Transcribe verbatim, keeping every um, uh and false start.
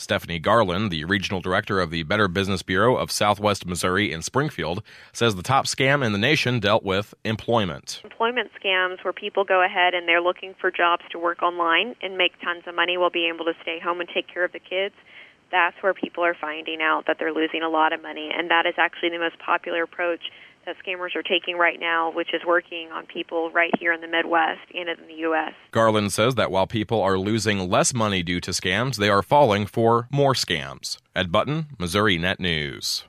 Stephanie Garland, the regional director of the Better Business Bureau of Southwest Missouri in Springfield, says the top scam in the nation dealt with employment. Employment scams where people go ahead and they're looking for jobs to work online and make tons of money while being able to stay home and take care of the kids. That's where people are finding out that they're losing a lot of money, and that is actually the most popular approach that scammers are taking right now, which is working on people right here in the Midwest and in the U S. Garland says that while people are losing less money due to scams, they are falling for more scams. Ed Button, Missouri Net News.